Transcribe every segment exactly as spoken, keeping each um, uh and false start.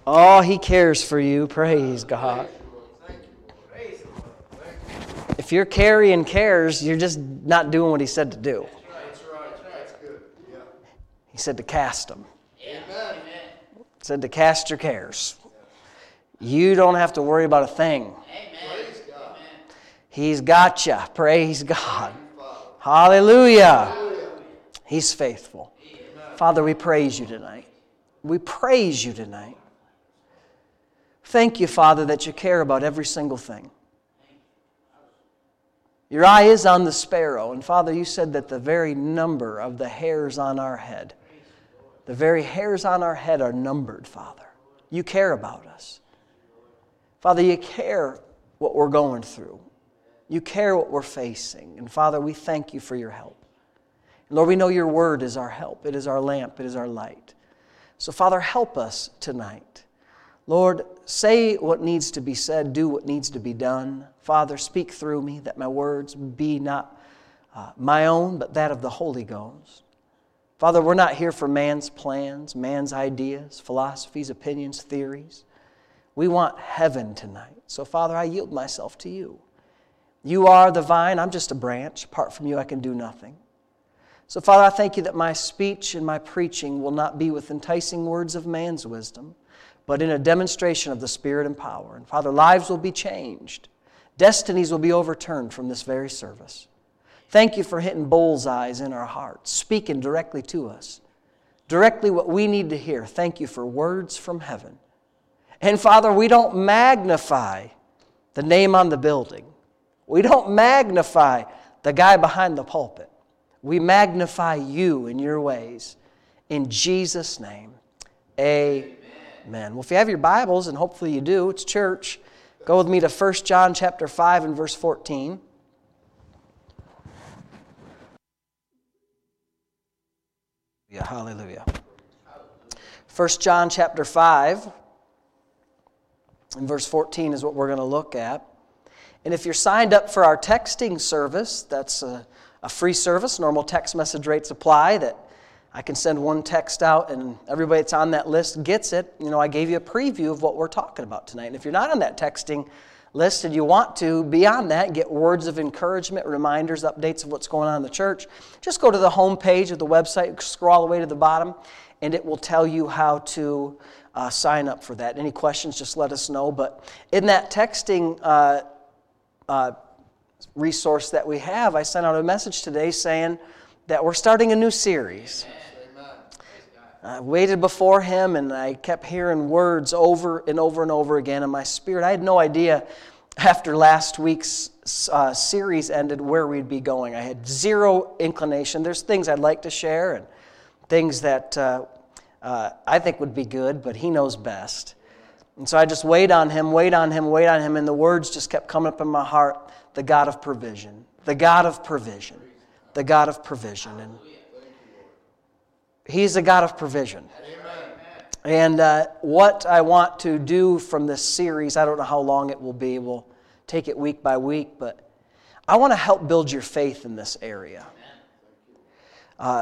Oh, He cares for you. Praise God. If you're carrying cares, you're just not doing what He said to do. That's right. That's good. Yeah. He said to cast them. Amen. He said to cast your cares. You don't have to worry about a thing. Praise God. He's got you. Praise God. Hallelujah. Hallelujah. He's faithful. Father, we praise You tonight. We praise You tonight. Thank You, Father, that You care about every single thing. Your eye is on the sparrow. And Father, You said that the very number of the hairs on our head, the very hairs on our head are numbered, Father. You care about us. Father, You care what we're going through. You care what we're facing. And Father, we thank You for Your help. And Lord, we know Your word is our help. It is our lamp. It is our light. So Father, help us tonight. Lord, say what needs to be said. Do what needs to be done. Father, speak through me that my words be not uh, my own, but that of the Holy Ghost. Father, we're not here for man's plans, man's ideas, philosophies, opinions, theories. We want heaven tonight. So Father, I yield myself to You. You are the vine. I'm just a branch. Apart from You, I can do nothing. So Father, I thank You that my speech and my preaching will not be with enticing words of man's wisdom, but in a demonstration of the Spirit and power. And Father, lives will be changed. Destinies will be overturned from this very service. Thank You for hitting bullseyes in our hearts, speaking directly to us, directly what we need to hear. Thank You for words from heaven. And Father, we don't magnify the name on the building. We don't magnify the guy behind the pulpit. We magnify You in Your ways. In Jesus' name, amen. Amen. Well, if you have your Bibles, and hopefully you do, it's church, go with me to First John chapter five and verse fourteen. Yeah, hallelujah. First John chapter five and verse fourteen is what we're going to look at. And if you're signed up for our texting service, that's a, a free service. Normal text message rates apply, that I can send one text out and everybody that's on that list gets it. You know, I gave you a preview of what we're talking about tonight. And if you're not on that texting list and you want to be on that and get words of encouragement, reminders, updates of what's going on in the church, just go to the home page of the website, scroll all the way to the bottom, and it will tell you how to uh, sign up for that. Any questions, just let us know. But in that texting uh, uh, resource that we have, I sent out a message today saying that we're starting a new series. I waited before Him and I kept hearing words over and over and over again in my spirit. I had no idea after last week's uh, series ended where we'd be going. I had zero inclination. There's things I'd like to share and things that uh, uh, I think would be good, but He knows best. And so I just wait on Him, wait on Him, wait on Him, and the words just kept coming up in my heart. The God of provision, the God of provision, the God of provision. And He's a God of provision. And uh, what I want to do from this series, I don't know how long it will be. We'll take it week by week, but I want to help build your faith in this area. Uh,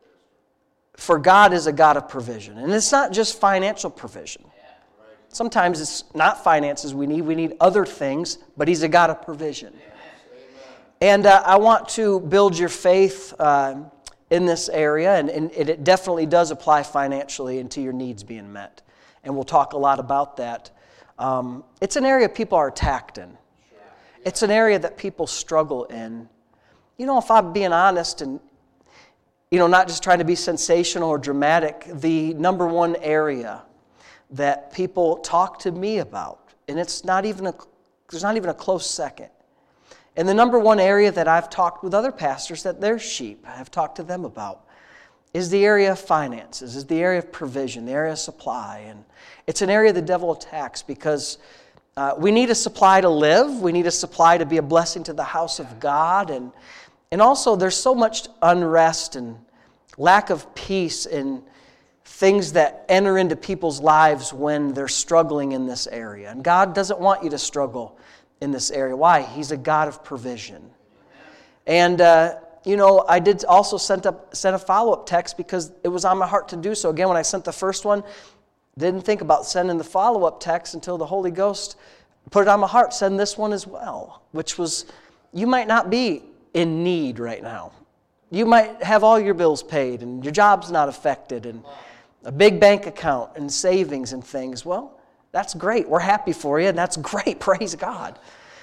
for God is a God of provision. And it's not just financial provision. Sometimes it's not finances we need. We need other things, but He's a God of provision. And uh, I want to build your faith uh, in this area, and, and it definitely does apply financially into your needs being met. And we'll talk a lot about that. Um, it's an area people are attacked in. It's an area that people struggle in. You know, if I'm being honest and, you know, not just trying to be sensational or dramatic, the number one area that people talk to me about, and it's not even a, there's not even a close second. And the number one area that I've talked with other pastors that their sheep, I've talked to them about, is the area of finances, is the area of provision, the area of supply. And it's an area the devil attacks because uh, we need a supply to live. We need a supply to be a blessing to the house of God. And, and also there's so much unrest and lack of peace and things that enter into people's lives when they're struggling in this area. And God doesn't want you to struggle in this area. Why? He's a God of provision. And, uh, you know, I did also send up send a follow-up text because it was on my heart to do so. Again, when I sent the first one, Didn't think about sending the follow-up text until the Holy Ghost put it on my heart, send this one as well, which was, you might not be in need right now. You might have all your bills paid and your job's not affected and a big bank account and savings and things. Well, that's great. We're happy for you and that's great. Praise God.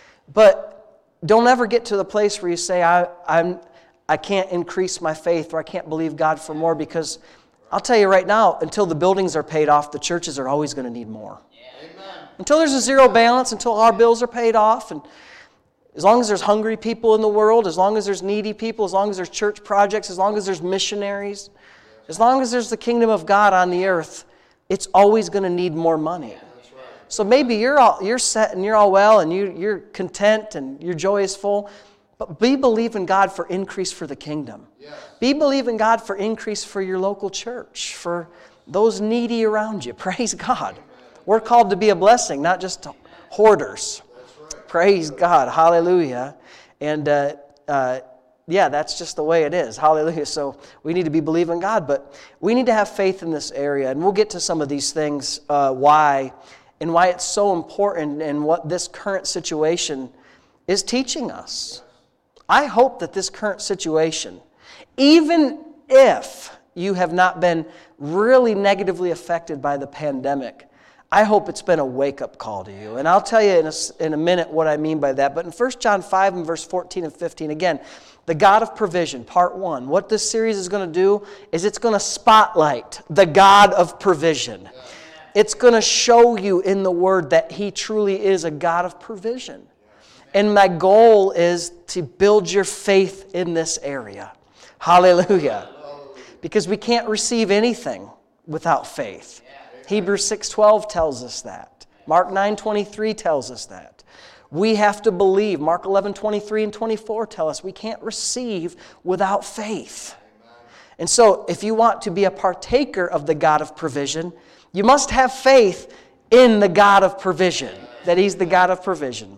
But don't ever get to the place where you say, I, I'm, I can't increase my faith or I can't believe God for more, because I'll tell you right now, until the buildings are paid off, the churches are always going to need more. Amen. Until there's a zero balance, until our bills are paid off, and as long as there's hungry people in the world, as long as there's needy people, as long as there's church projects, as long as there's missionaries, as long as there's the kingdom of God on the earth, it's always going to need more money. So maybe you're all, you're set and you're all well and you, you're content and your joy is full, but be believing God for increase for the kingdom. Yes. Be believing God for increase for your local church, for those needy around you. Praise God. We're called to be a blessing, not just hoarders. That's right. Praise God. Hallelujah. And uh, uh, yeah, that's just the way it is. Hallelujah. So we need to be believing God, but we need to have faith in this area. And we'll get to some of these things, uh, why, and why it's so important and what this current situation is teaching us. I hope that this current situation, even if you have not been really negatively affected by the pandemic, I hope it's been a wake-up call to you. And I'll tell you in a, in a minute what I mean by that. But in First John five and verse fourteen and fifteen, again, the God of provision, part one. What this series is going to do is it's going to spotlight the God of provision. It's going to show you in the Word that He truly is a God of provision. And my goal is to build your faith in this area. Hallelujah. Because we can't receive anything without faith. Hebrews six twelve tells us that. Mark nine twenty-three tells us that. We have to believe. Mark eleven twenty-three and twenty-four tell us we can't receive without faith. And so if you want to be a partaker of the God of provision, you must have faith in the God of provision, that He's the God of provision.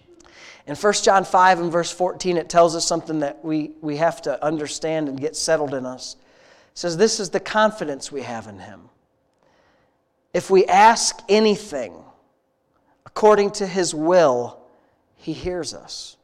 In First John five and verse fourteen, it tells us something that we, we have to understand and get settled in us. It says, this is the confidence we have in Him. If we ask anything according to His will, He hears us.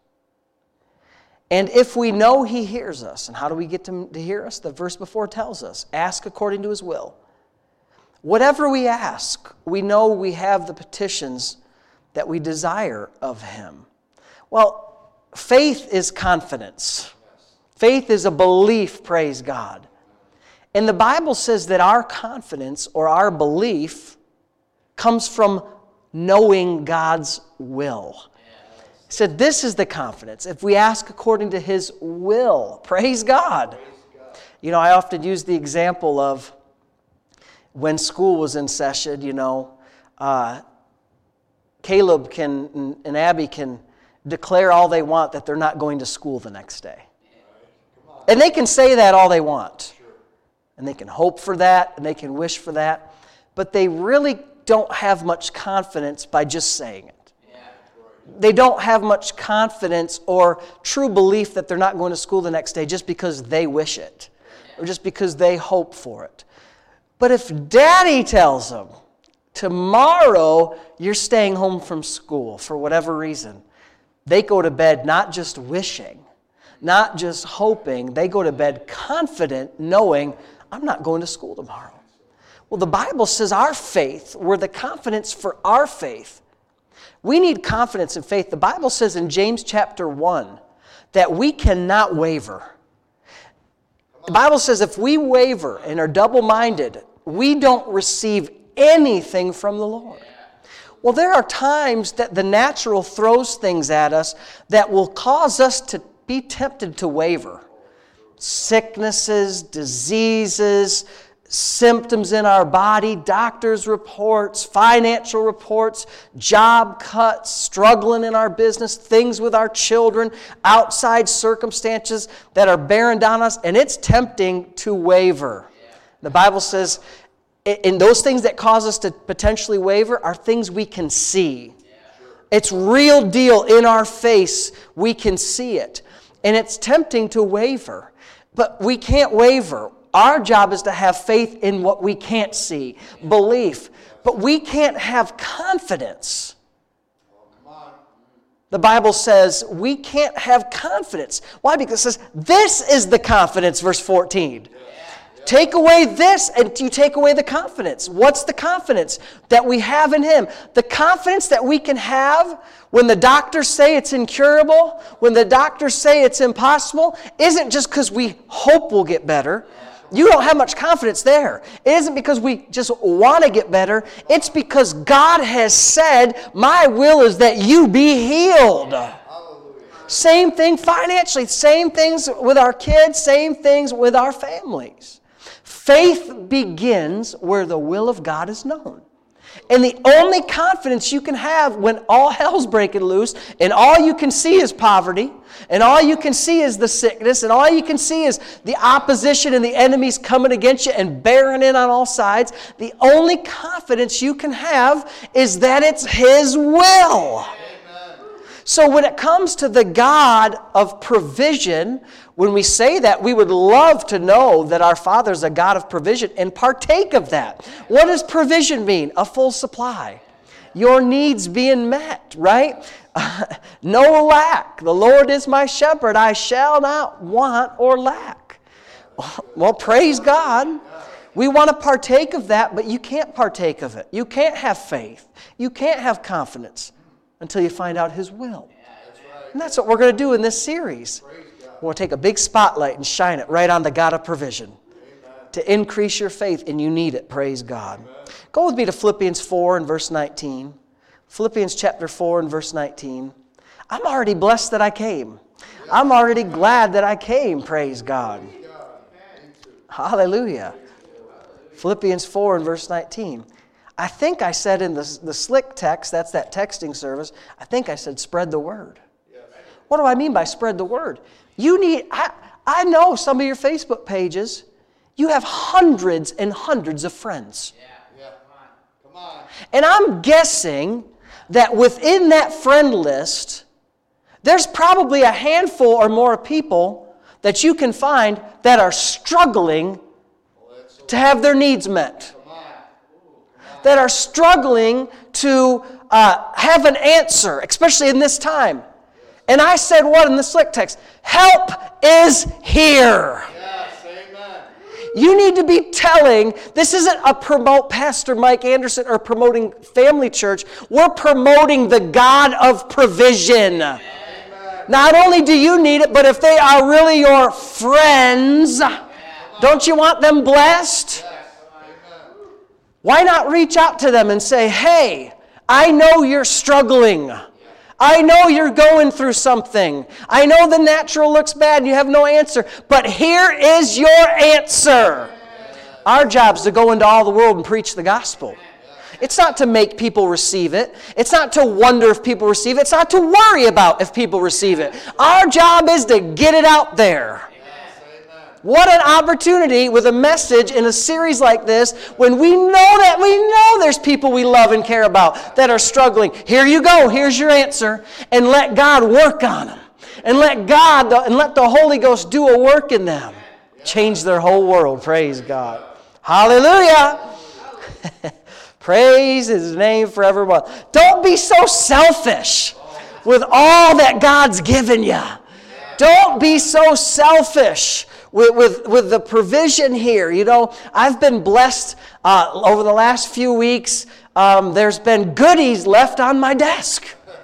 And if we know He hears us, and how do we get to, to hear us? The verse before tells us, ask according to His will. Whatever we ask, we know we have the petitions that we desire of Him. Well, faith is confidence. Faith is a belief, praise God. And the Bible says that our confidence or our belief comes from knowing God's will. It said this is the confidence. If we ask according to His will, praise God. You know, I often use the example of when school was in session, you know, uh, Caleb can and, and Abby can declare all they want that they're not going to school the next day. And they can say that all they want. And they can hope for that, and they can wish for that. But they really don't have much confidence by just saying it. They don't have much confidence or true belief that they're not going to school the next day just because they wish it. Or just because they hope for it. But if Daddy tells them, tomorrow you're staying home from school for whatever reason, they go to bed not just wishing, not just hoping, they go to bed confident knowing, I'm not going to school tomorrow. Well, the Bible says our faith, we're the confidence for our faith. We need confidence in faith. The Bible says in James chapter one that we cannot waver. The Bible says if we waver and are double-minded, we don't receive anything from the Lord. Well, there are times that the natural throws things at us that will cause us to be tempted to waver. Sicknesses, diseases, symptoms in our body, doctor's reports, financial reports, job cuts, struggling in our business, things with our children, outside circumstances that are bearing down us, and it's tempting to waver. The Bible says, and those things that cause us to potentially waver are things we can see. It's real deal in our face. We can see it. And it's tempting to waver. But we can't waver. Our job is to have faith in what we can't see, belief. But we can't have confidence. The Bible says we can't have confidence. Why? Because it says, this is the confidence, verse fourteen. Take away this and you take away the confidence. What's the confidence that we have in Him? The confidence that we can have when the doctors say it's incurable, when the doctors say it's impossible, isn't just because we hope we'll get better. You don't have much confidence there. It isn't because we just want to get better. It's because God has said, my will is that you be healed. Same thing financially. Same things with our kids. Same things with our families. Faith begins where the will of God is known. And the only confidence you can have when all hell's breaking loose and all you can see is poverty and all you can see is the sickness and all you can see is the opposition and the enemies coming against you and bearing in on all sides, the only confidence you can have is that it's His will. So when it comes to the God of provision, when we say that, we would love to know that our Father is a God of provision and partake of that. What does provision mean? A full supply. Your needs being met, right? No lack. The Lord is my shepherd. I shall not want or lack. Well, praise God. We want to partake of that, but you can't partake of it. You can't have faith. You can't have confidence until you find out His will. And that's what we're going to do in this series. We'll take a big spotlight and shine it right on the God of provision to increase your faith, and you need it, praise God. Go with me to Philippians four and verse nineteen. Philippians chapter four and verse nineteen. I'm already blessed that I came. I'm already glad that I came, praise God. Hallelujah. Philippians four and verse nineteen. I think I said in the, the slick text, that's that texting service, I think I said spread the word. What do I mean by spread the word? You need, I, I know some of your Facebook pages, you have hundreds and hundreds of friends. Yeah. Come on. And I'm guessing that within that friend list, there's probably a handful or more of people that you can find that are struggling to have their needs met. That are struggling to uh, have an answer, especially in this time. And I said what in the slick text? Help is here. Yes, amen. You need to be telling, this isn't a promote Pastor Mike Anderson or promoting Family Church. We're promoting the God of provision. Amen. Not only do you need it, but if they are really your friends, don't you want them blessed? Why not reach out to them and say, hey, I know you're struggling. I know you're going through something. I know the natural looks bad and you have no answer, but here is your answer. Our job is to go into all the world and preach the gospel. It's not to make people receive it. It's not to wonder if people receive it. It's not to worry about if people receive it. Our job is to get it out there. What an opportunity with a message in a series like this when we know that we know there's people we love and care about that are struggling. Here you go. Here's your answer. And let God work on them. And let God and let the Holy Ghost do a work in them. Change their whole world. Praise God. Hallelujah. Praise His name forevermore. Don't be so selfish with all that God's given you. Don't be so selfish. With, with, with the provision here. You know, I've been blessed uh, over the last few weeks. Um, there's been goodies left on my desk.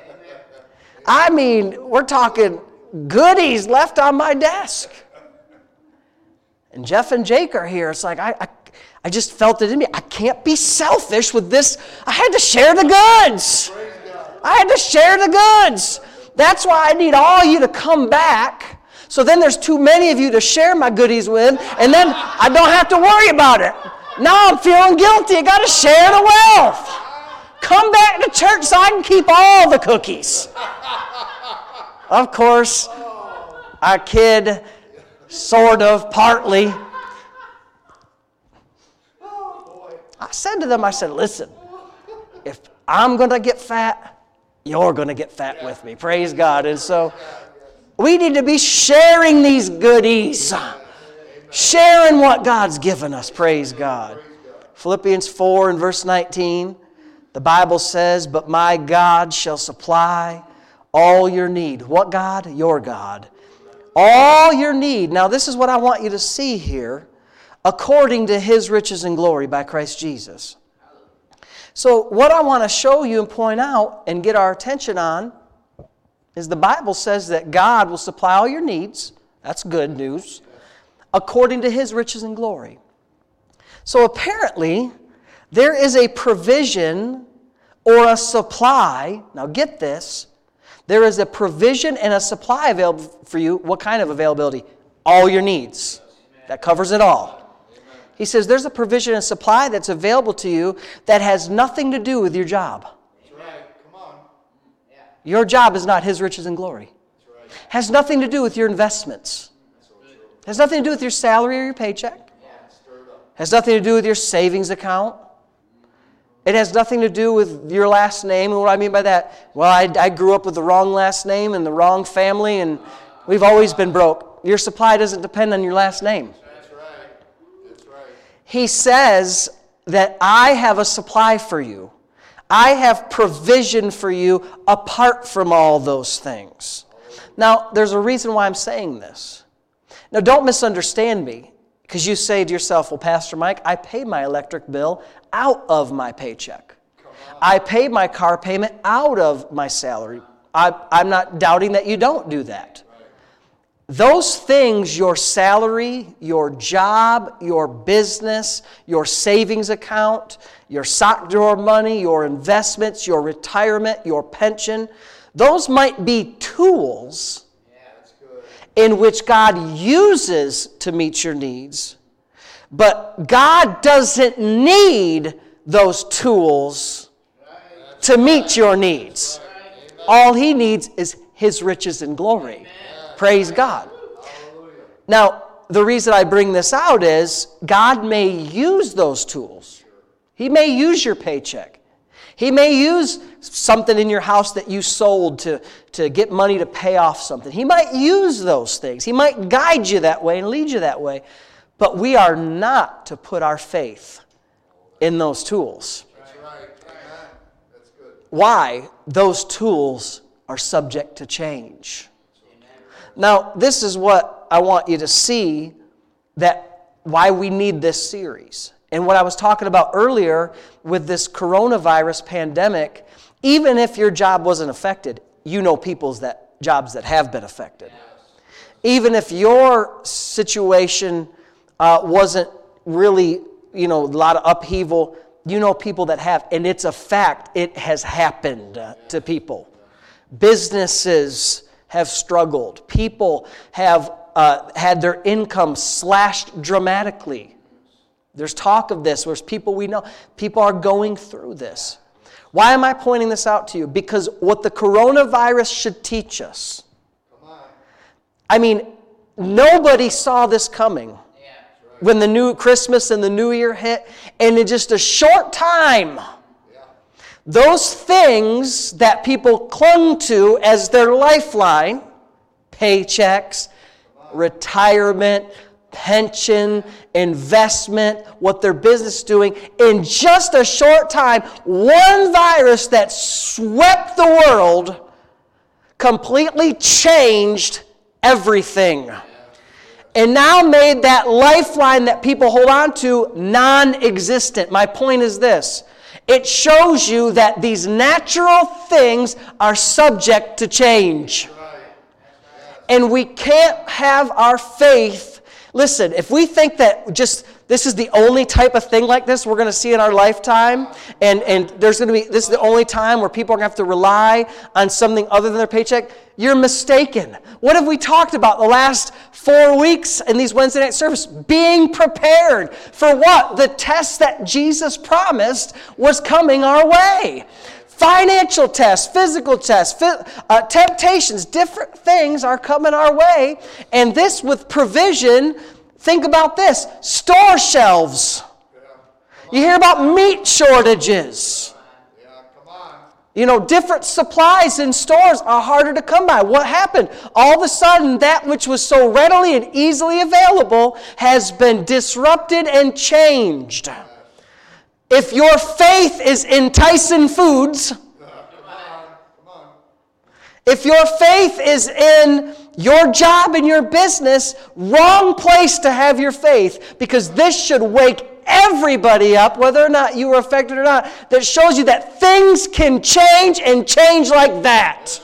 I mean, we're talking goodies left on my desk. And Jeff and Jake are here. It's like, I, I, I just felt it in me. I can't be selfish with this. I had to share the goods. I had to share the goods. That's why I need all you to come back. So then there's too many of you to share my goodies with, and then I don't have to worry about it. Now I'm feeling guilty. I got to share the wealth. Come back to church so I can keep all the cookies. Of course, I kid, sort of, partly. I said to them, I said, listen, if I'm going to get fat, you're going to get fat with me. Praise God. And so we need to be sharing these goodies. Sharing what God's given us. Praise God. Philippians four and verse nineteen, the Bible says, but my God shall supply all your need. What God? Your God. All your need. Now this is what I want you to see here. According to His riches and glory by Christ Jesus. So what I want to show you and point out and get our attention on is the Bible says that God will supply all your needs. That's good news. According to His riches and glory. So apparently, there is a provision or a supply. Now get this. There is a provision and a supply available for you. What kind of availability? All your needs. That covers it all. He says there's a provision and supply that's available to you that has nothing to do with your job. That's right. Come on. Yeah. Your job is not His riches and glory. That's right. Has nothing to do with your investments. Has nothing to do with your salary or your paycheck. Yeah. Stirred up. Has nothing to do with your savings account. It has nothing to do with your last name. And what I mean by that, well, I, I grew up with the wrong last name and the wrong family, and we've always been broke. Your supply doesn't depend on your last name. That's right. That's right. He says that I have a supply for you. I have provision for you apart from all those things. Now, there's a reason why I'm saying this. Now, don't misunderstand me, because you say to yourself, well, Pastor Mike, I pay my electric bill out of my paycheck. I pay my car payment out of my salary. I, I'm not doubting that you don't do that. Those things, your salary, your job, your business, your savings account, your sock drawer money, your investments, your retirement, your pension, those might be tools Yeah, that's good. in which God uses to meet your needs. But God doesn't need those tools to meet your needs. All He needs is His riches and glory. Praise God. Now, the reason I bring this out is God may use those tools. He may use your paycheck. He may use something in your house that you sold to, to get money to pay off something. He might use those things. He might guide you that way and lead you that way. But we are not to put our faith in those tools. That's right. Amen. That's good. Why? Those tools are subject to change. Now, this is what I want you to see, that why we need this series. And what I was talking about earlier with this coronavirus pandemic, even if your job wasn't affected, you know people's that jobs that have been affected. Even if your situation uh, wasn't really, you know, a lot of upheaval, you know people that have, and it's a fact, it has happened uh, to people. Businesses have struggled. People have uh, had their income slashed dramatically. There's talk of this. There's people we know. People are going through this. Why am I pointing this out to you? Because what the coronavirus should teach us. Come on. I mean, nobody saw this coming when the new Christmas and the New Year hit. And in just a short time, those things that people clung to as their lifeline, paychecks, retirement, pension, investment, what their business is doing, in just a short time, one virus that swept the world completely changed everything. And now made that lifeline that people hold on to non-existent. My point is this. It shows you that these natural things are subject to change. And we can't have our faith. Listen, if we think that just this is the only type of thing like this we're going to see in our lifetime, and, and there's going to be this is the only time where people are going to have to rely on something other than their paycheck, you're mistaken. What have we talked about the last four weeks in these Wednesday night services? Being prepared for what? The test that Jesus promised was coming our way. Financial tests, physical tests, uh, temptations, different things are coming our way. And this with provision, think about this, store shelves. You hear about meat shortages. Yeah, come on. You know, different supplies in stores are harder to come by. What happened? All of a sudden, that which was so readily and easily available has been disrupted and changed. If your faith is in Tyson Foods, if your faith is in your job and your business, wrong place to have your faith, because this should wake everybody up, whether or not you were affected or not, that shows you that things can change and change like that.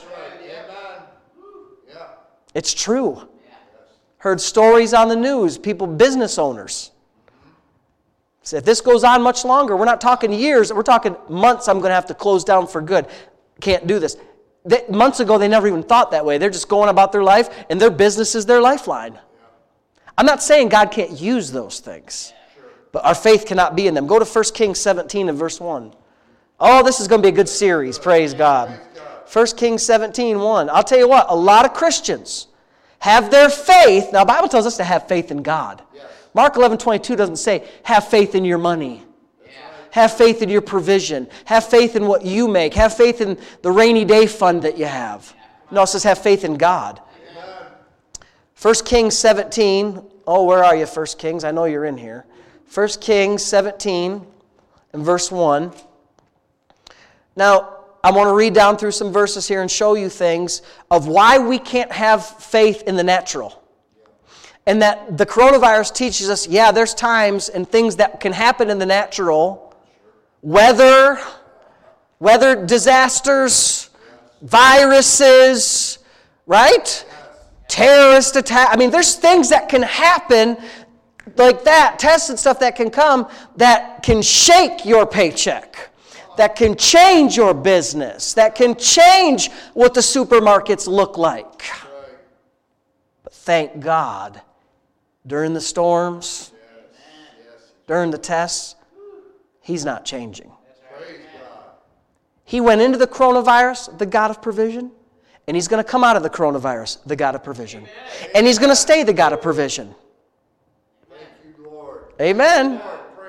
It's true. Heard stories on the news, people, business owners. Say, if this goes on much longer, we're not talking years, we're talking months, I'm going to have to close down for good. Can't do this. They, months ago, they never even thought that way. They're just going about their life, and their business is their lifeline. I'm not saying God can't use those things, but our faith cannot be in them. Go to First Kings seventeen and verse one. Oh, this is going to be a good series. Praise God. First Kings seventeen, one. I'll tell you what, a lot of Christians have their faith. Now, the Bible tells us to have faith in God. Mark eleven twenty-two doesn't say, have faith in your money. Have faith in your provision. Have faith in what you make. Have faith in the rainy day fund that you have. No, it says have faith in God. First Kings seventeen. Oh, where are you, First Kings? I know you're in here. First Kings seventeen and verse one. Now, I want to read down through some verses here and show you things of why we can't have faith in the natural. And that the coronavirus teaches us, yeah, there's times and things that can happen in the natural. Weather, weather disasters, viruses, right? Terrorist attack. I mean, there's things that can happen like that, tests and stuff that can come that can shake your paycheck, that can change your business, that can change what the supermarkets look like. But thank God, during the storms, during the tests, He's not changing. He went into the coronavirus, the God of provision, and He's going to come out of the coronavirus, the God of provision. And He's going to stay the God of provision. Amen.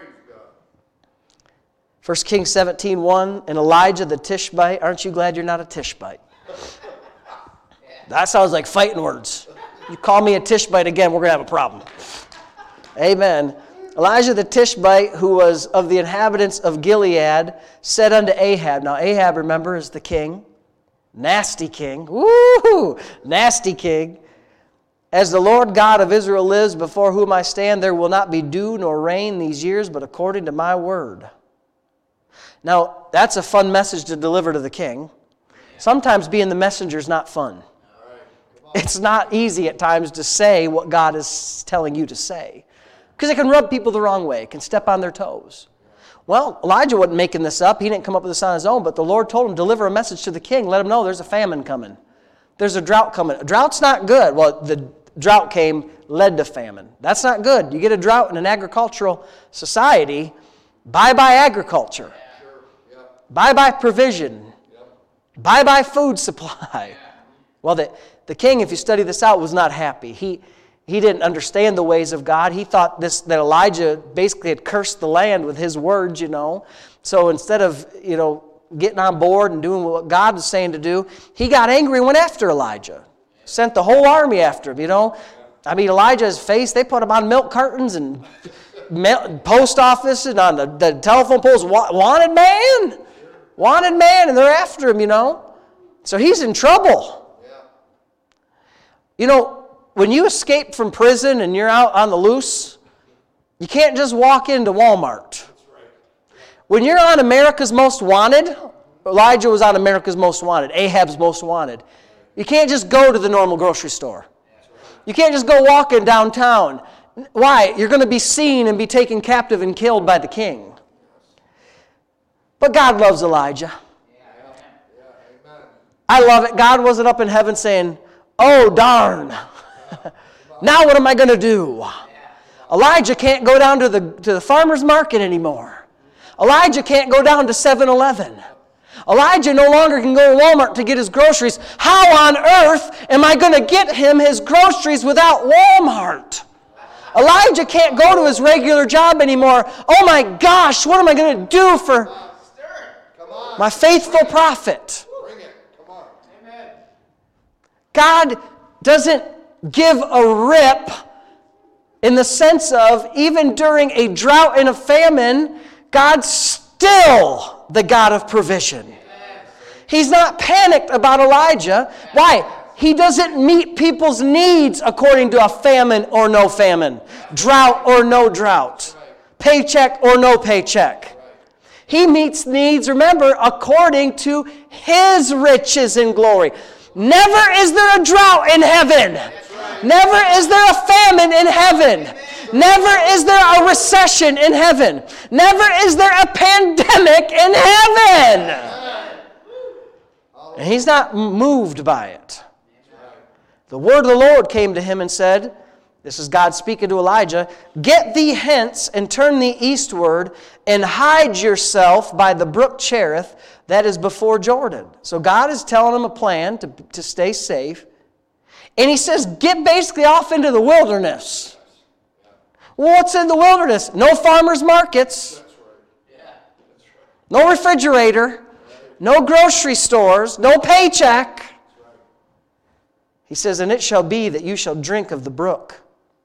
First Kings seventeen, one, and Elijah the Tishbite. Aren't you glad you're not a Tishbite? That sounds like fighting words. You call me a Tishbite again, we're going to have a problem. Amen. Elijah the Tishbite, who was of the inhabitants of Gilead, said unto Ahab. Now Ahab, remember, is the king. Nasty king. Woo! Nasty king. As the Lord God of Israel lives, before whom I stand, there will not be dew nor rain these years, but according to my word. Now, that's a fun message to deliver to the king. Sometimes being the messenger is not fun. It's not easy at times to say what God is telling you to say. Because it can rub people the wrong way. It can step on their toes. Well, Elijah wasn't making this up. He didn't come up with this on his own. But the Lord told him, deliver a message to the king. Let him know there's a famine coming. There's a drought coming. A drought's not good. Well, the drought came, led to famine. That's not good. You get a drought in an agricultural society, bye-bye agriculture. Bye-bye provision. Bye-bye food supply. Well, the, the king, if you study this out, was not happy. He... He didn't understand the ways of God. He thought this that Elijah basically had cursed the land with his words, you know. So instead of, you know, getting on board and doing what God was saying to do, he got angry and went after Elijah. Sent the whole army after him, you know. I mean, Elijah's face, they put him on milk cartons and post office and on the, the telephone poles. Wanted man. Wanted man, and they're after him, you know. So he's in trouble. You know, when you escape from prison and you're out on the loose, you can't just walk into Walmart. When you're on America's Most Wanted, Elijah was on America's Most Wanted, Ahab's Most Wanted. You can't just go to the normal grocery store. You can't just go walking downtown. Why? You're going to be seen and be taken captive and killed by the king. But God loves Elijah. I love it. God wasn't up in heaven saying, oh, darn. Now what am I going to do? Elijah can't go down to the, to the farmer's market anymore. Elijah can't go down to seven eleven. Elijah no longer can go to Walmart to get his groceries. How on earth am I going to get him his groceries without Walmart? Elijah can't go to his regular job anymore. Oh my gosh, what am I going to do for... My faithful prophet. Bring it. Come on. Amen. God doesn't give a rip in the sense of even during a drought and a famine, God's still the God of provision. He's not panicked about Elijah. Why? He doesn't meet people's needs according to a famine or no famine, drought or no drought, paycheck or no paycheck. He meets needs, remember, according to His riches and glory. Never is there a drought in heaven. Never is there a famine in heaven. Never is there a recession in heaven. Never is there a pandemic in heaven. And He's not moved by it. The word of the Lord came to him and said, this is God speaking to Elijah, get thee hence and turn thee eastward and hide yourself by the brook Cherith that is before Jordan. So God is telling him a plan to, to stay safe. And He says, get basically off into the wilderness. Well, what's in the wilderness? No farmers markets. No refrigerator. No grocery stores. No paycheck. He says, and it shall be that you shall drink of the brook.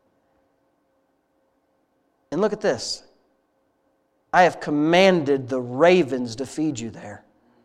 And look at this. I have commanded the ravens to feed you there.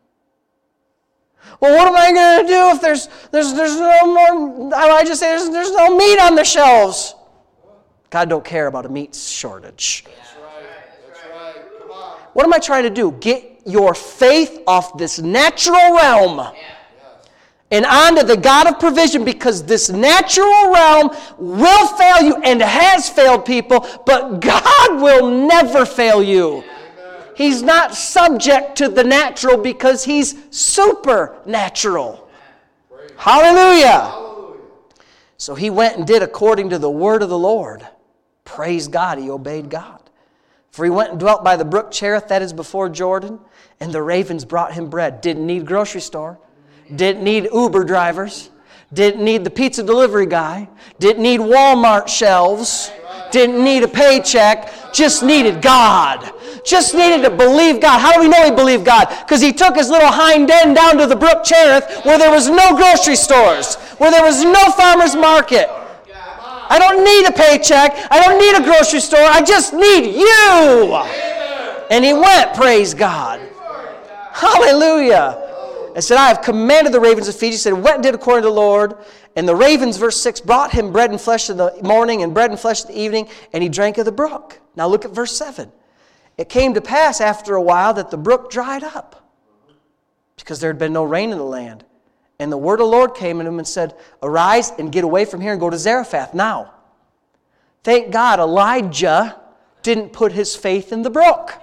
Well, what am I going to do if there's there's there's no more? I just say there's, there's no meat on the shelves. God don't care about a meat shortage. That's right. That's right. Come on. What am I trying to do? Get your faith off this natural realm and onto the God of provision, because this natural realm will fail you and has failed people, but God will never fail you. He's not subject to the natural because He's supernatural. Hallelujah. Hallelujah. So he went and did according to the word of the Lord. Praise God, he obeyed God. For he went and dwelt by the brook Cherith, that is before Jordan, and the ravens brought him bread. Didn't need grocery store. Didn't need Uber drivers. Didn't need the pizza delivery guy. Didn't need Walmart shelves. Didn't need a paycheck. Just needed God. Just needed to believe God. How do we know he believed God? Because he took his little hind end down to the brook Cherith where there was no grocery stores, where there was no farmer's market. I don't need a paycheck. I don't need a grocery store. I just need you. And he went, praise God. Hallelujah. And said, I have commanded the ravens to feed you. He said, went and did according to the Lord. And the ravens, verse six, brought him bread and flesh in the morning and bread and flesh in the evening, and he drank of the brook. Now look at verse seven. It came to pass after a while that the brook dried up, because there had been no rain in the land. And the word of the Lord came to him and said, arise and get away from here and go to Zarephath now. Thank God Elijah didn't put his faith in the brook.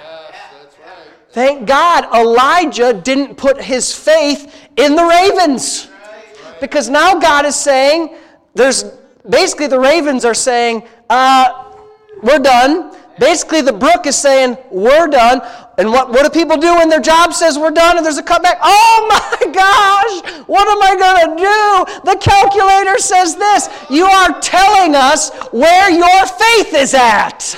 Thank God Elijah didn't put his faith in the ravens. Because now God is saying, there's basically the ravens are saying, uh, we're done. Basically the brook is saying, we're done. And what, what do people do when their job says we're done and there's a cutback? Oh my gosh, what am I going to do? The calculator says this. You are telling us where your faith is at.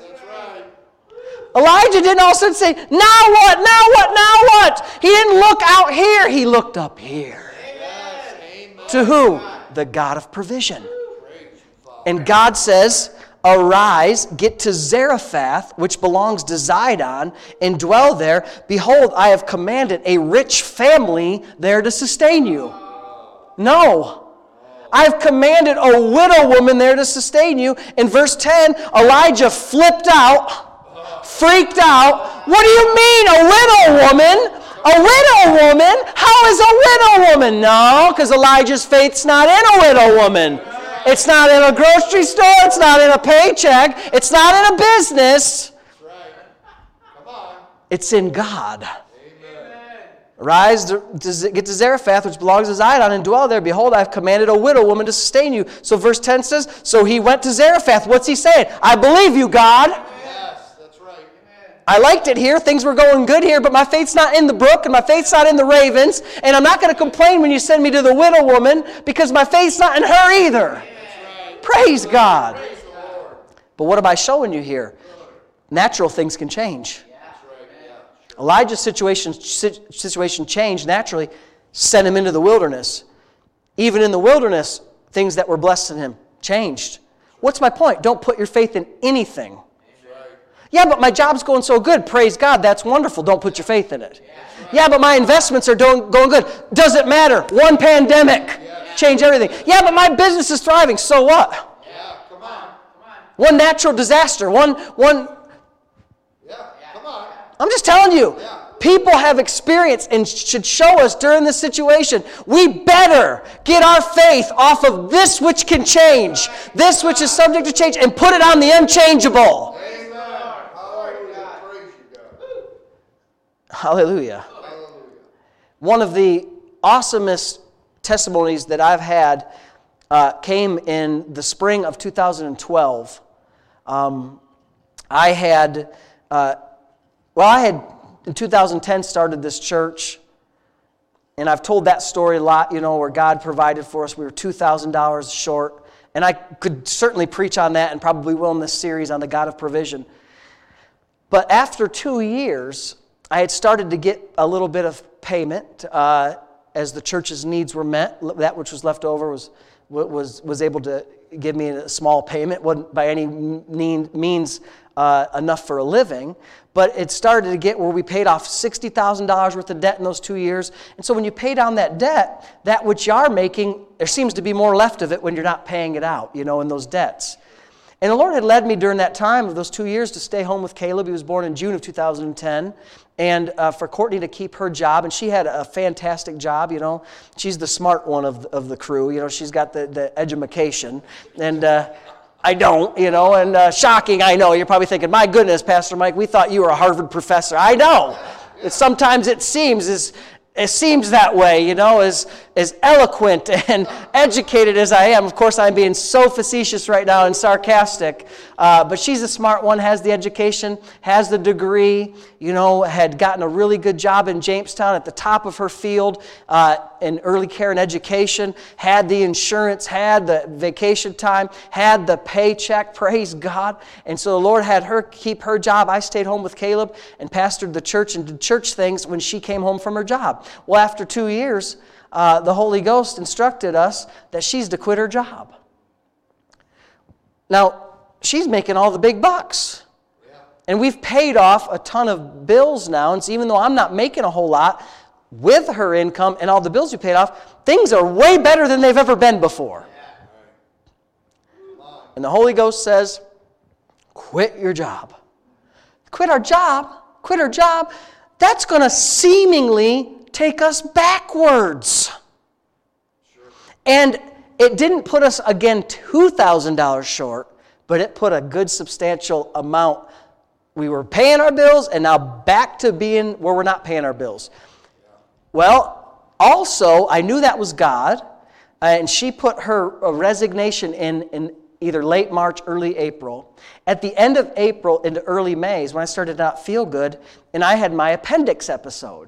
Elijah didn't also say, now what, now what, now what? He didn't look out here. He looked up here. Amen. To who? The God of provision. And God says, arise, get to Zarephath, which belongs to Zidon, and dwell there. Behold, I have commanded a rich family there to sustain you. No. I've commanded a widow woman there to sustain you. In verse ten, Elijah flipped out. Freaked out. What do you mean, a widow woman? A widow woman? How is a widow woman? No, because Elijah's faith's not in a widow woman. It's not in a grocery store. It's not in a paycheck. It's not in a business. It's in God. Arise, to, to get to Zarephath, which belongs to Zidon, and dwell there. Behold, I have commanded a widow woman to sustain you. So verse ten says, so he went to Zarephath. What's he saying? I believe you, God. I liked it here. Things were going good here, but my faith's not in the brook and my faith's not in the ravens. And I'm not going to complain when you send me to the widow woman because my faith's not in her either. Right. Praise God. Praise but what am I showing you here? Natural things can change. Elijah's situation, situation changed naturally, sent him into the wilderness. Even in the wilderness, things that were blessing him changed. What's my point? Don't put your faith in anything. Yeah, but my job's going so good. Praise God, that's wonderful. Don't put your faith in it. Yeah, but my investments are doing, going good. Doesn't matter. One pandemic changed everything. Yeah, but my business is thriving. So what? Yeah, come on. One natural disaster. One, one. Yeah, come on. I'm just telling you. People have experience and should show us during this situation, we better get our faith off of this which can change, this which is subject to change, and put it on the unchangeable. Amen. Hallelujah. Praise you, God. Hallelujah. Hallelujah. One of the awesomest testimonies that I've had uh, came in the spring of two thousand twelve. Um, I had, uh, well, I had in two thousand ten started this church, and I've told that story a lot, you know, where God provided for us. We were two thousand dollars short, and I could certainly preach on that and probably will in this series on the God of provision. But after two years, I had started to get a little bit of payment uh, as the church's needs were met. That which was left over was was was able to give me a small payment. Wasn't by any means uh, enough for a living, but it started to get where we paid off sixty thousand dollars worth of debt in those two years. And so when you pay down that debt, that which you are making, there seems to be more left of it when you're not paying it out, you know, in those debts. And the Lord had led me during that time of those two years to stay home with Caleb. He was born in June of two thousand ten. And uh, for Courtney to keep her job. And she had a fantastic job, you know. She's the smart one of, of the crew. You know, she's got the, the education. And uh, I don't, you know. And uh, shocking, I know. You're probably thinking, my goodness, Pastor Mike, we thought you were a Harvard professor. I know. It, sometimes it seems as... It seems that way, you know, as, as eloquent and educated as I am. Of course, I'm being so facetious right now and sarcastic. Uh, but she's a smart one, has the education, has the degree, you know, had gotten a really good job in Jamestown at the top of her field uh, in early care and education, had the insurance, had the vacation time, had the paycheck, praise God. And so the Lord had her keep her job. I stayed home with Caleb and pastored the church and did church things when she came home from her job. Well, after two years, uh, the Holy Ghost instructed us that she's to quit her job. Now, she's making all the big bucks. Yeah. And we've paid off a ton of bills now. And so even though I'm not making a whole lot, with her income and all the bills we paid off, things are way better than they've ever been before. Yeah. And the Holy Ghost says, quit your job. Quit our job, quit our job, that's going to seemingly take us backwards. Sure. And it didn't put us, again, two thousand dollars short, but it put a good substantial amount. We were paying our bills, and now back to being where we're not paying our bills. Yeah. Well, also, I knew that was God, and she put her resignation in in either late March, early April. At the end of April into early May is when I started to not feel good, and I had my appendix episode.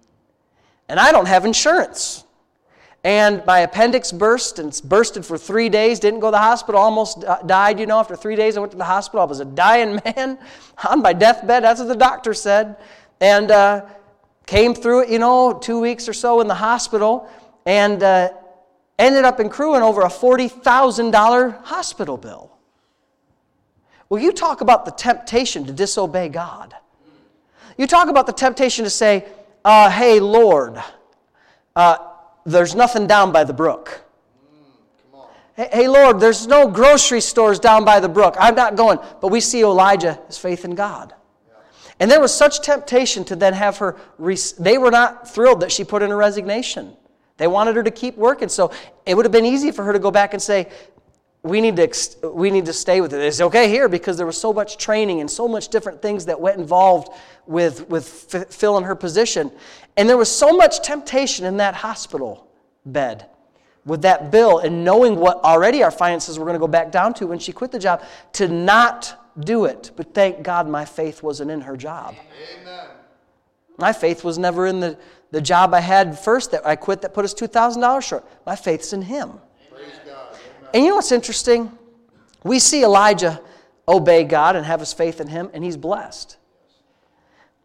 And I don't have insurance. And my appendix burst, and it's bursted for three days, didn't go to the hospital, almost died, you know. After three days I went to the hospital. I was a dying man on my deathbed, that's what the doctor said. And uh, came through it, you know, two weeks or so in the hospital, and uh, ended up accruing over a forty thousand dollars hospital bill. Well, you talk about the temptation to disobey God. You talk about the temptation to say, uh, hey, Lord, uh, there's nothing down by the brook. Mm, come on. Hey, hey, Lord, there's no grocery stores down by the brook. I'm not going. But we see Elijah, his faith in God. Yeah. And there was such temptation to then have her, res- they were not thrilled that she put in a resignation. They wanted her to keep working. So it would have been easy for her to go back and say, we need to ex- we need to stay with it. It's okay here because there was so much training and so much different things that went involved with, with f- filling her position. And there was so much temptation in that hospital bed with that bill and knowing what already our finances were going to go back down to when she quit the job to not do it. But thank God my faith wasn't in her job. Amen. My faith was never in the, the job I had first that I quit that put us two thousand dollars short. My faith's in Him. Praise God. Amen. And you know what's interesting? We see Elijah obey God and have his faith in Him, and he's blessed.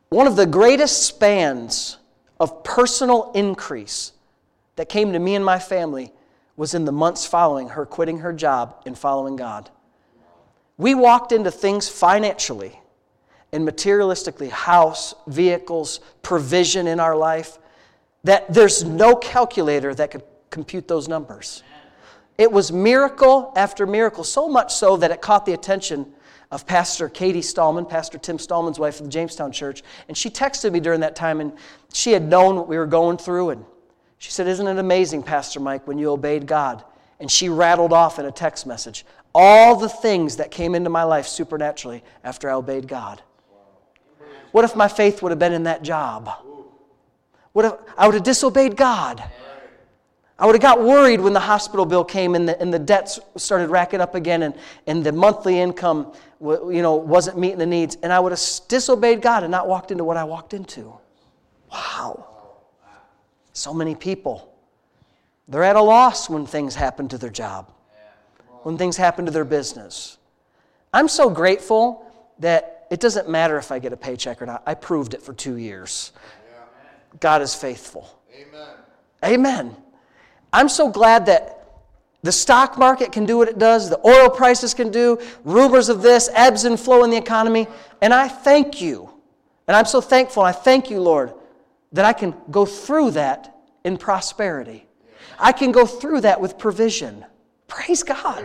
One of the greatest spans of personal increase that came to me and my family was in the months following her quitting her job and following God. We walked into things financially and materialistically, house, vehicles, provision in our life, that there's no calculator that could compute those numbers. It was miracle after miracle, so much so that it caught the attention of Pastor Katie Stallman, Pastor Tim Stallman's wife of the Jamestown Church. And she texted me during that time, and she had known what we were going through. And she said, "Isn't it amazing, Pastor Mike, when you obeyed God?" And she rattled off in a text message all the things that came into my life supernaturally after I obeyed God. What if my faith would have been in that job? What if I would have disobeyed God? I would have got worried when the hospital bill came and the, and the debts started racking up again, and, and the monthly income you know, wasn't meeting the needs. And I would have disobeyed God and not walked into what I walked into. Wow. So many people, they're at a loss when things happen to their job, when things happen to their business. I'm so grateful that it doesn't matter if I get a paycheck or not. I proved it for two years. God is faithful. Amen. Amen. I'm so glad that the stock market can do what it does, the oil prices can do, rumors of this, ebbs and flow in the economy, and I thank you. And I'm so thankful, and I thank you, Lord, that I can go through that in prosperity. I can go through that with provision. Praise God.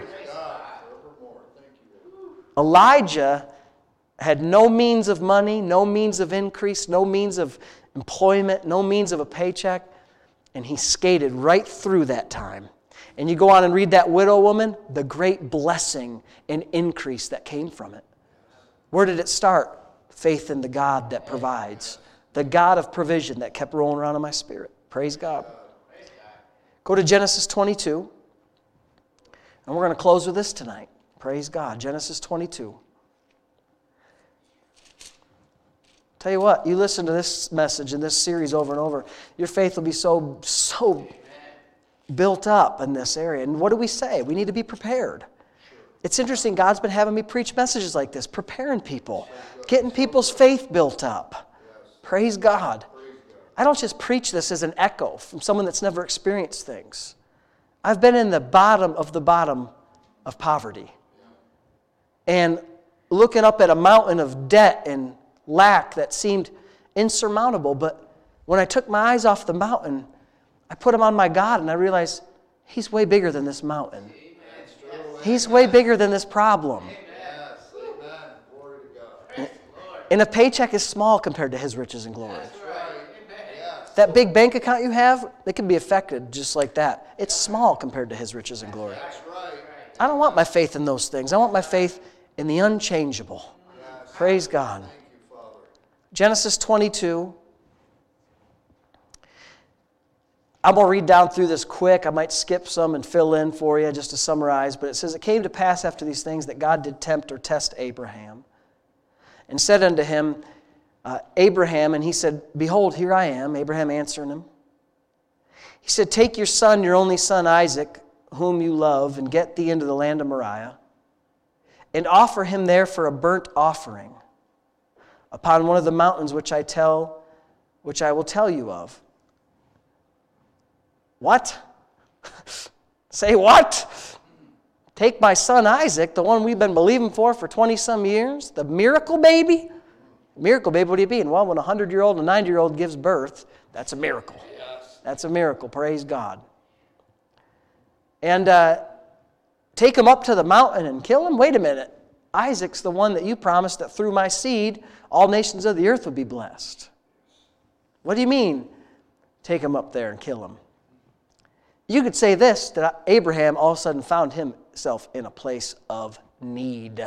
Elijah had no means of money, no means of increase, no means of employment, no means of a paycheck, and he skated right through that time. And you go on and read that widow woman, the great blessing and increase that came from it. Where did it start? Faith in the God that provides, the God of provision that kept rolling around in my spirit. Praise God. Go to Genesis twenty-two, and we're going to close with this tonight. Praise God. Genesis twenty-two. Tell you what, you listen to this message in this series over and over, your faith will be so, so built up in this area. And what do we say? We need to be prepared. It's interesting, God's been having me preach messages like this, preparing people, getting people's faith built up. Praise God. I don't just preach this as an echo from someone that's never experienced things. I've been in the bottom of the bottom of poverty. And looking up at a mountain of debt and lack that seemed insurmountable, but when I took my eyes off the mountain, I put them on my God, and I realized He's way bigger than this mountain. He's way bigger than this problem. And a paycheck is small compared to His riches and glory. That big bank account you have, it can be affected just like that. It's small compared to His riches and glory. I don't want my faith in those things. I want my faith in the unchangeable. Praise God. Genesis twenty-two. I'm going to read down through this quick. I might skip some and fill in for you just to summarize. But it says, "It came to pass after these things that God did tempt or test Abraham, and said unto him, uh, Abraham, and he said, Behold, here I am. Abraham answering him. He said, Take your son, your only son Isaac, whom you love, and get thee into the land of Moriah, and offer him there for a burnt offering upon one of the mountains which I tell, which I will tell you of." What? Say what? Take my son Isaac, the one we've been believing for for twenty-some years, the miracle baby? Miracle baby, what do you mean? Well, when a hundred-year-old and a ninety-year-old gives birth, that's a miracle. That's a miracle, praise God. And uh, take him up to the mountain and kill him? Wait a minute. Isaac's the one that you promised that through my seed, all nations of the earth would be blessed. What do you mean, take him up there and kill him? You could say this, that Abraham all of a sudden found himself in a place of need.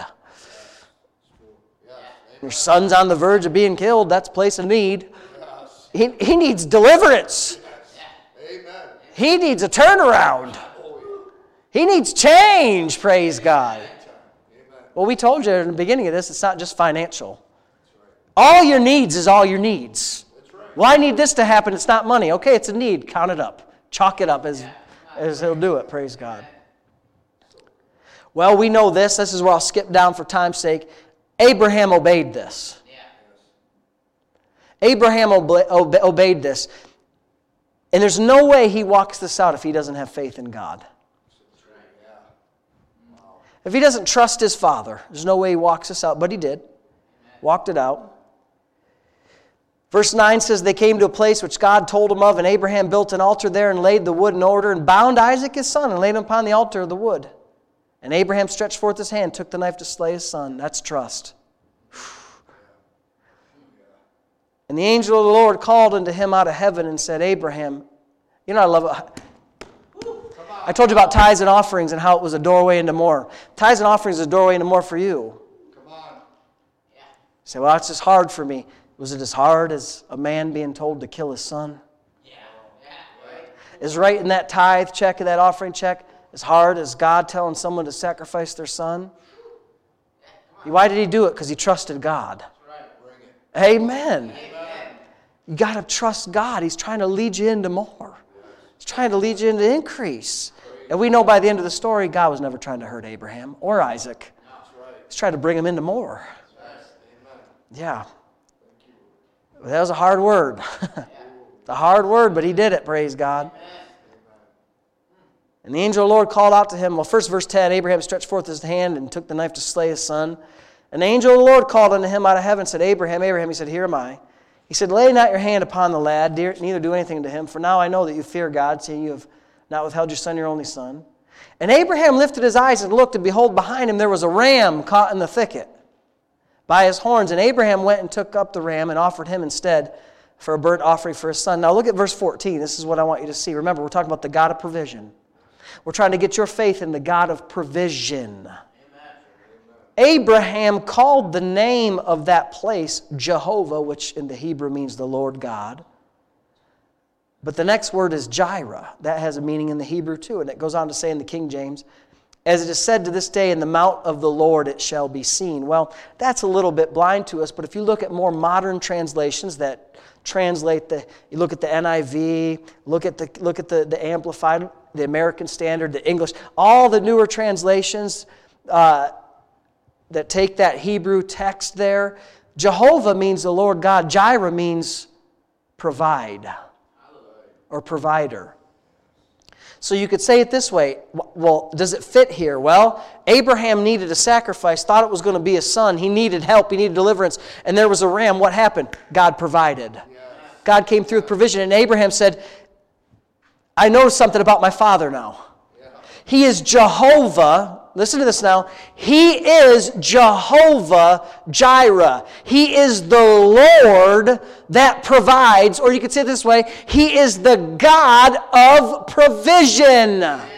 Your son's on the verge of being killed, that's a place of need. He, he needs deliverance. He needs a turnaround. He needs change, praise God. Well, we told you in the beginning of this, it's not just financial. All your needs is all your needs. Well, I need this to happen, it's not money. Okay, it's a need, count it up. Chalk it up as, as He'll do it, praise God. Well, we know this. This is where I'll skip down for time's sake. Abraham obeyed this. Abraham obe- obe- obeyed this. And there's no way he walks this out if he doesn't have faith in God. If he doesn't trust his father, there's no way he walks this out. But he did. Walked it out. Verse nine says, they came to a place which God told him of, and Abraham built an altar there and laid the wood in order, and bound Isaac his son, and laid him upon the altar of the wood. And Abraham stretched forth his hand, took the knife to slay his son. That's trust. And the angel of the Lord called unto him out of heaven and said, Abraham, you know I love it. I told you about tithes and offerings and how it was a doorway into more. Tithes and offerings is a doorway into more for you. Come on. You say, well, it's just hard for me. Was it as hard as a man being told to kill his son? Yeah. Yeah. Right. Is writing that tithe check, that offering check, as hard as God telling someone to sacrifice their son? Why did he do it? Because he trusted God. Amen. Amen. You got to trust God. He's trying to lead you into more. He's trying to lead you into increase. And we know by the end of the story, God was never trying to hurt Abraham or Isaac. He's trying to bring them into more. Yeah. That was a hard word. It's a hard word, but he did it, praise God. And the angel of the Lord called out to him. Well, first verse ten, Abraham stretched forth his hand and took the knife to slay his son. And the angel of the Lord called unto him out of heaven and said, Abraham, Abraham. He said, here am I. He said, lay not your hand upon the lad, neither do anything to him, for now I know that you fear God, seeing you have not withheld your son, your only son. And Abraham lifted his eyes and looked, and behold, behind him there was a ram caught in the thicket by his horns. And Abraham went and took up the ram and offered him instead for a burnt offering for his son. Now look at verse fourteen. This is what I want you to see. Remember, we're talking about the God of provision. We're trying to get your faith in the God of provision. Abraham called the name of that place Jehovah, which in the Hebrew means the Lord God. But the next word is Jireh. That has a meaning in the Hebrew too. And it goes on to say in the King James, as it is said to this day, in the mount of the Lord it shall be seen. Well, that's a little bit blind to us, but if you look at more modern translations that translate the, you look at the N I V, look at the look at the, the Amplified, the American Standard, the English, all the newer translations, uh, that take that Hebrew text there. Jehovah means the Lord God. Jireh means provide or provider. So you could say it this way. Well, does it fit here? Well, Abraham needed a sacrifice, thought it was going to be a son. He needed help. He needed deliverance. And there was a ram. What happened? God provided. God came through with provision. And Abraham said, I know something about my father now. He is Jehovah. Listen to this now. He is Jehovah Jireh. He is the Lord that provides, or you could say it this way, He is the God of provision. Amen.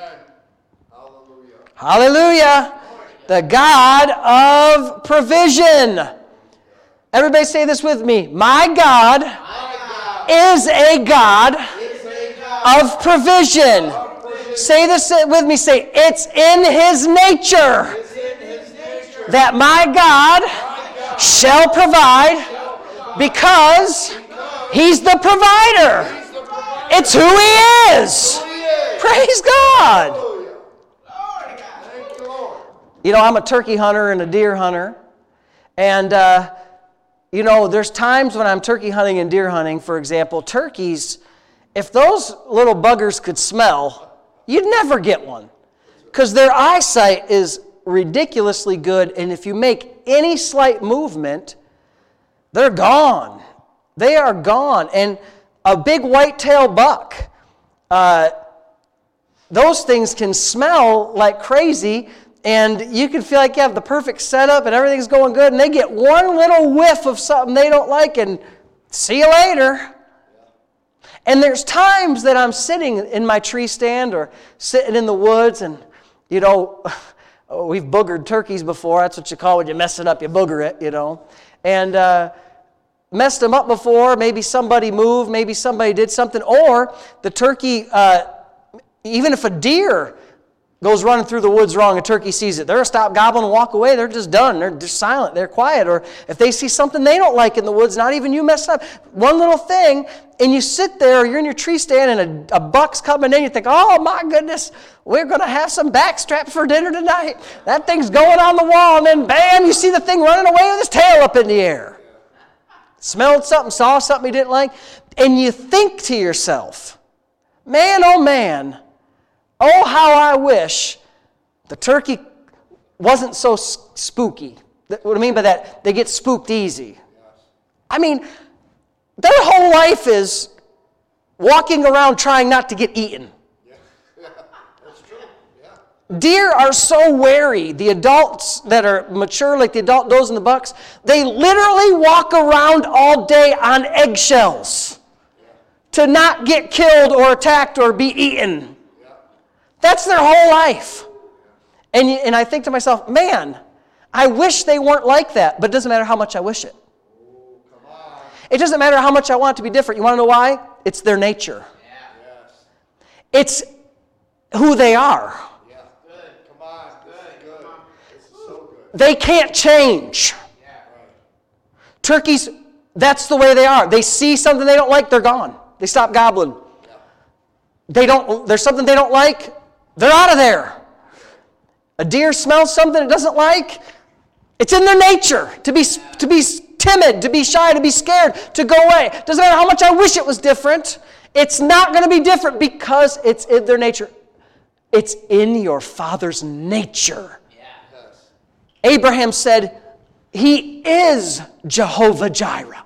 Hallelujah. Hallelujah. The God of provision. Everybody say this with me. My God, My God is a God, is a God of provision. Say this with me. Say, it's in His nature, it's in his nature that my God, my God shall, provide shall provide because, because He's the provider. He's the provider. It's who He is. Who he is. Praise God. Lord. Thank you, Lord. You know, I'm a turkey hunter and a deer hunter. And, uh, you know, there's times when I'm turkey hunting and deer hunting, for example, turkeys, if those little buggers could smell, you'd never get one because their eyesight is ridiculously good, and if you make any slight movement, they're gone. They are gone. And a big white-tailed buck, uh, those things can smell like crazy, and you can feel like you have the perfect setup and everything's going good, and they get one little whiff of something they don't like, and see you later. And there's times that I'm sitting in my tree stand or sitting in the woods and, you know, we've boogered turkeys before. That's what you call when you mess it up. You booger it, you know. And uh, messed them up before. Maybe somebody moved. Maybe somebody did something. Or the turkey, uh, even if a deer goes running through the woods wrong, a turkey sees it, they're going to stop gobbling and walk away. They're just done. They're just silent. They're quiet. Or if they see something they don't like in the woods, not even you mess up, one little thing, and you sit there, you're in your tree stand, and a, a buck's coming in, you think, oh my goodness, we're going to have some backstrap for dinner tonight. That thing's going on the wall, and then bam, you see the thing running away with its tail up in the air. smelled something, saw something he didn't like, and you think to yourself, man, oh man, oh how I wish the turkey wasn't so spooky. What I mean by that, they get spooked easy. I mean, their whole life is walking around trying not to get eaten. That's true. Yeah. Deer are so wary. The adults that are mature, like the adult does and the bucks, they literally walk around all day on eggshells to not get killed or attacked or be eaten. That's their whole life. And, you, and I think to myself, man, I wish they weren't like that, but it doesn't matter how much I wish it. Oh, come on. It doesn't matter how much I want it to be different. You want to know why? It's their nature. Yeah. Yes. It's who they are. Yeah. Good. Come on. Good. Good. This is so good. They can't change. Yeah. Right. Turkeys, that's the way they are. They see something they don't like, they're gone. They stop gobbling. Yeah. They don't. There's something they don't like, they're out of there. A deer smells something it doesn't like, it's in their nature to be, to be timid, to be shy, to be scared, to go away. Doesn't matter how much I wish it was different. It's not going to be different because it's in their nature. It's in your Father's nature. Yeah. Yes. Abraham said, He is Jehovah Jireh.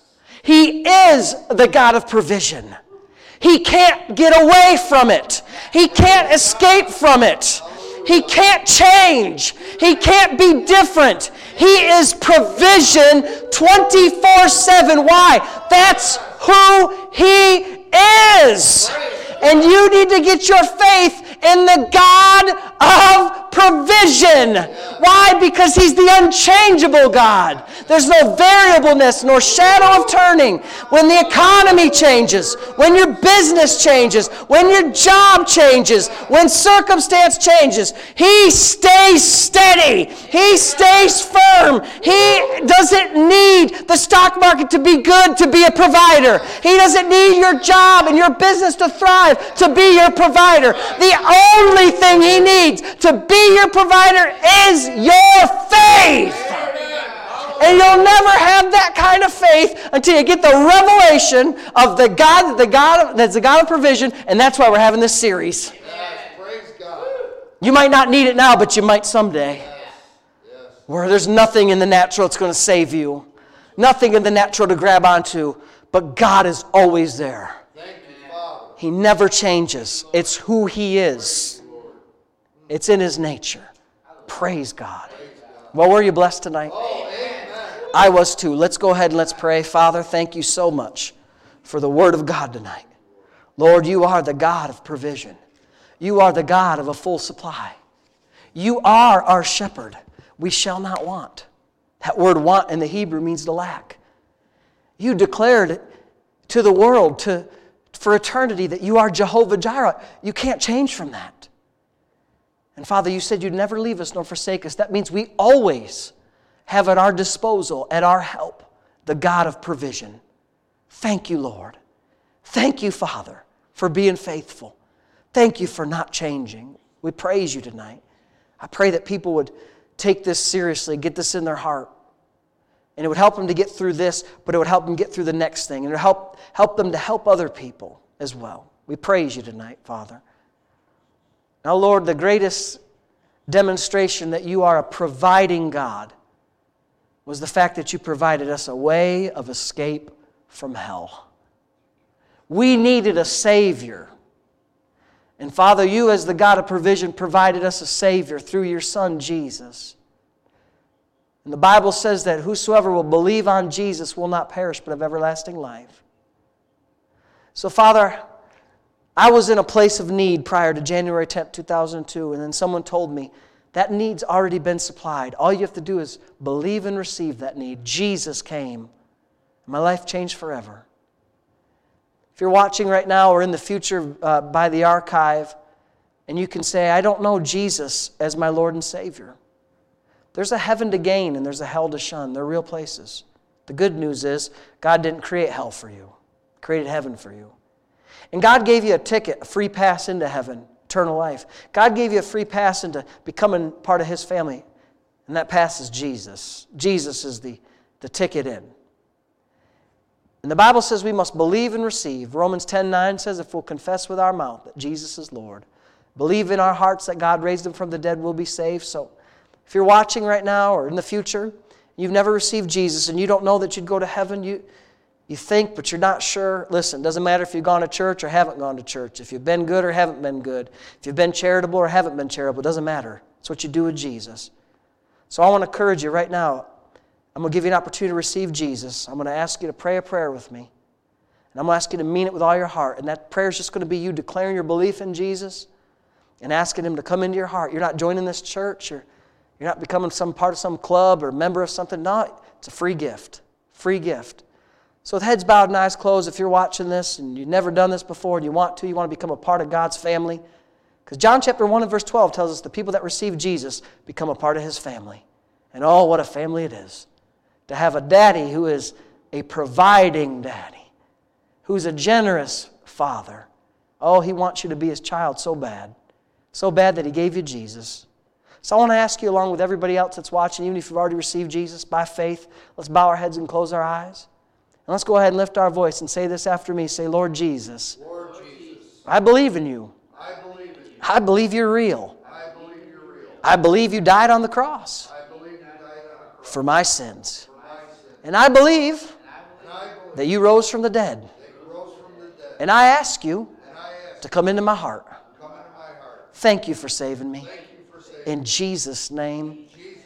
He is the God of provision. He can't get away from it. He can't escape from it. He can't change. He can't be different. He is provision twenty-four seven. Why? That's who He is. And you need to get your faith in the God of provision. Why? Because He's the unchangeable God. There's no variableness nor shadow of turning. When the economy changes, when your business changes, when your job changes, when circumstance changes, He stays steady. He stays firm. He doesn't need the stock market to be good to be a provider. He doesn't need your job and your business to thrive to be your provider. The only thing He needs to be your provider is your faith. And you'll never have that kind of faith until you get the revelation of the God, the God that's the God of provision, and that's why we're having this series. Yes. Praise God. You might not need it now, but you might someday. Yes. Where there's nothing in the natural that's going to save you. Nothing in the natural to grab onto, but God is always there. Thank you, Father. He never changes. It's who He is. It's in His nature. Praise God. Well, were you blessed tonight? Oh, amen. I was too. Let's go ahead and let's pray. Father, thank you so much for the Word of God tonight. Lord, you are the God of provision. You are the God of a full supply. You are our shepherd. We shall not want. That word want in the Hebrew means to lack. You declared to the world, to, for eternity, that you are Jehovah Jireh. You can't change from that. And Father, you said you'd never leave us nor forsake us. That means we always have at our disposal, at our help, the God of provision. Thank you, Lord. Thank you, Father, for being faithful. Thank you for not changing. We praise you tonight. I pray that people would take this seriously, get this in their heart. And it would help them to get through this, but it would help them get through the next thing. And it would help, help them to help other people as well. We praise you tonight, Father. Now, Lord, the greatest demonstration that you are a providing God was the fact that you provided us a way of escape from hell. We needed a Savior. And Father, you as the God of provision provided us a Savior through your Son, Jesus. And the Bible says that whosoever will believe on Jesus will not perish but have everlasting life. So Father, I was in a place of need prior to January tenth, two thousand two, and then someone told me, that need's already been supplied. All you have to do is believe and receive that need. Jesus came. My life changed forever. If you're watching right now or in the future uh, by the archive, and you can say, I don't know Jesus as my Lord and Savior. There's a heaven to gain and there's a hell to shun. They're real places. The good news is God didn't create hell for you. He created heaven for you. And God gave you a ticket, a free pass into heaven, eternal life. God gave you a free pass into becoming part of His family. And that pass is Jesus. Jesus is the, the ticket in. And the Bible says we must believe and receive. Romans ten nine says if we'll confess with our mouth that Jesus is Lord, believe in our hearts that God raised Him from the dead, we'll be saved. So if you're watching right now or in the future, you've never received Jesus and you don't know that you'd go to heaven, you, you think but you're not sure, listen, it doesn't matter if you've gone to church or haven't gone to church, if you've been good or haven't been good, if you've been charitable or haven't been charitable, it doesn't matter. It's what you do with Jesus. So I want to encourage you right now. I'm going to give you an opportunity to receive Jesus. I'm going to ask you to pray a prayer with me. And I'm going to ask you to mean it with all your heart. And that prayer is just going to be you declaring your belief in Jesus and asking Him to come into your heart. You're not joining this church. Or you're not becoming some part of some club or member of something. No, it's a free gift. Free gift. So with heads bowed and eyes closed, if you're watching this and you've never done this before and you want to, you want to become a part of God's family. Because John chapter one and verse twelve tells us the people that receive Jesus become a part of His family. And oh, what a family it is. To have a daddy who is a providing daddy, who's a generous father. Oh, He wants you to be His child so bad. So bad that He gave you Jesus. So I want to ask you, along with everybody else that's watching, even if you've already received Jesus by faith, let's bow our heads and close our eyes. And let's go ahead and lift our voice and say this after me. Say, Lord Jesus, Lord Jesus, I believe in You. I believe in You. I believe You're real. I believe You're real. I believe You died on the cross I believe You died on the cross for my sins. for my sins. And I believe And I believe that You rose from the dead. that You rose from the dead. And I ask You And I ask to come into my heart. you to come into my heart. Thank You for saving me. Thank You for saving In Jesus' name, me. In Jesus'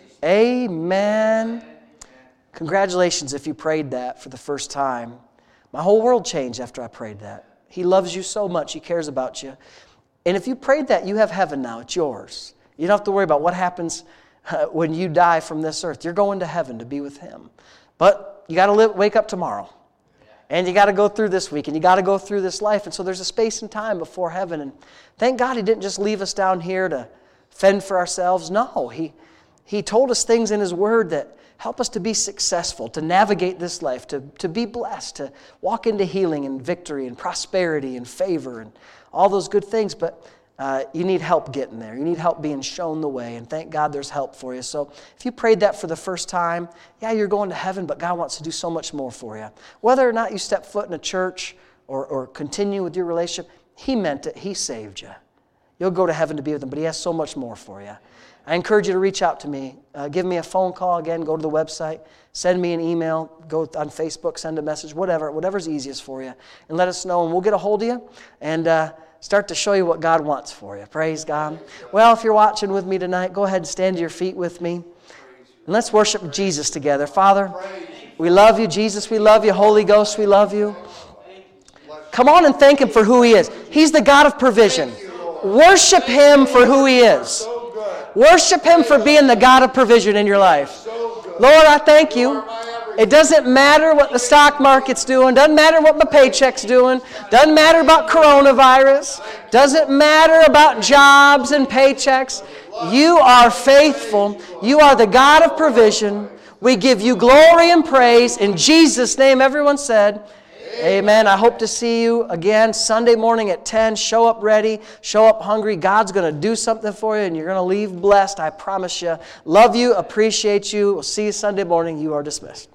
amen. Congratulations if you prayed that for the first time. My whole world changed after I prayed that. He loves you so much. He cares about you. And if you prayed that, you have heaven now. It's yours. You don't have to worry about what happens uh, when you die from this earth. You're going to heaven to be with Him. But you got to live, wake up tomorrow. And you got to go through this week. And you got to go through this life. And so there's a space and time before heaven. And thank God He didn't just leave us down here to fend for ourselves. No, He, he told us things in His Word that help us to be successful, to navigate this life, to, to be blessed, to walk into healing and victory and prosperity and favor and all those good things. But uh, you need help getting there. You need help being shown the way. And thank God there's help for you. So if you prayed that for the first time, yeah, you're going to heaven, but God wants to do so much more for you. Whether or not you step foot in a church or, or continue with your relationship, He meant it. He saved you. You'll go to heaven to be with Him, but He has so much more for you. I encourage you to reach out to me. Uh, give me a phone call. Again, go to the website. Send me an email. Go on Facebook. Send a message. Whatever. Whatever's easiest for you. And let us know. And we'll get a hold of you and uh, start to show you what God wants for you. Praise God. Well, if you're watching with me tonight, go ahead and stand to your feet with me. And let's worship Jesus together. Father, we love You. Jesus, we love You. Holy Ghost, we love You. Come on and thank Him for who He is. He's the God of provision. Worship Him for who He is. Worship Him for being the God of provision in your life. Lord, I thank You. It doesn't matter what the stock market's doing. Doesn't matter what my paycheck's doing. Doesn't matter about coronavirus. Doesn't matter about jobs and paychecks. You are faithful. You are the God of provision. We give You glory and praise. In Jesus' name, everyone said, amen. I hope to see you again Sunday morning at ten. Show up ready. Show up hungry. God's going to do something for you, and you're going to leave blessed. I promise you. Love you. Appreciate you. We'll see you Sunday morning. You are dismissed.